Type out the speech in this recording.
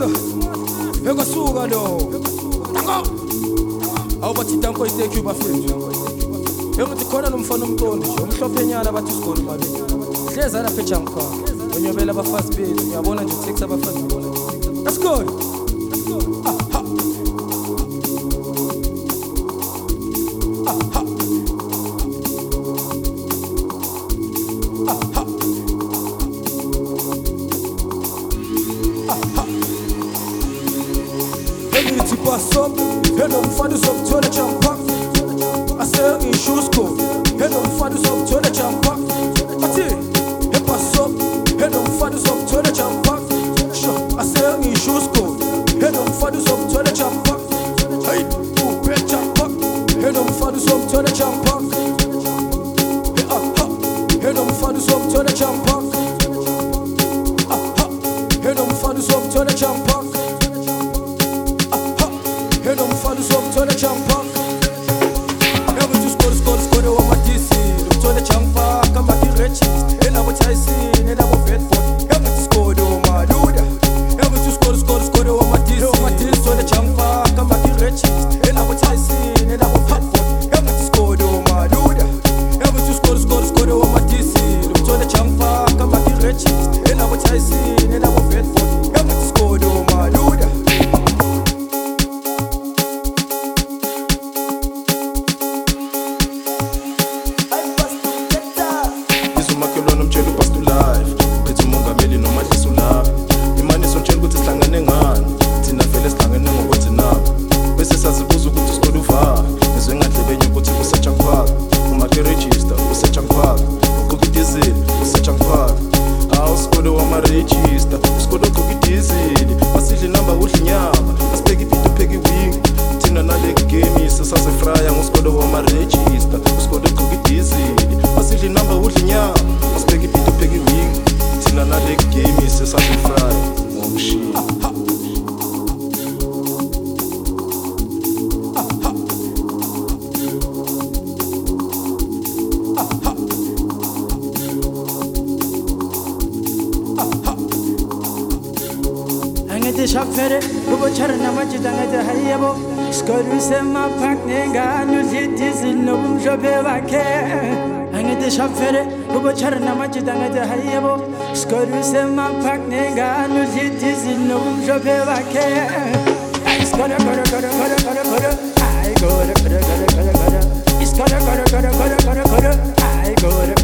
master ekasuka lo tango awubathi tango iteku bafethu engithi khona nomfana omqondo nje umhlophenyana bathi usigoli mabili hleza lapha eJankwa onyobela abafazi bethu ngiyabona nje uTex abafazi let's go engithi pasop hello mfana uzokuthola eJankwa ase ishusko hello mfana uzokuthola eJankwa athi epasop hello mfana uzokuthola eJankwa sho ase ishusko hello mfana uzokuthola eJankwa hey ubeJankwa hello mfana uzokuthola eJankwa hello mfana uzokuthola eJankwa hello mfana uzokuthola eJankwa hello mfana uzokuthola eJankwa skore wamadisi ukuthola eJankwa kamba iregister elabo Tyson elabo Bedford engithi skole omaluda engithi skore wamadisi ukuthola eJankwa kamba iregister elabo Tyson elabo Bedford engithi skole omaluda engithi skore wamadisi ukuthola eJankwa kamba iregister elabo Tyson elabo Bedford engithi skole omaluda umakhelwane umtshela upast life phethe umongameli noma dlisa ulapha imani sontshela ukuthi sihlangane ngani thina vele sihlangane ngokuthi nabo bese sazibuza ukuthi usikole uvala ngizwe ngadlebenye ukuthi useJankwa uma register useJankwa uqoqa idizili useJankwa usikole wama-register usikole uqoqa idizili asidle inamba udla inyama asibheke ipito upheke iwing thina nale game sesasefraya ngusikole wama-register usikole uqoqa idizili asidle inamba udla inyama asibheke ipito upheke iwing thina nale game sesasefraya ngomshini angithi shafere ubochara namajida ngathi hayebo sikoluse maphakne ngani udlidizili nobumhlophe bakhe angithi shafere ubochara namajida ngathi hayebo sikoluse maphakne ngani udlidizili nobumhlophe bakhe iskole kore ay gore iskole kore ay gore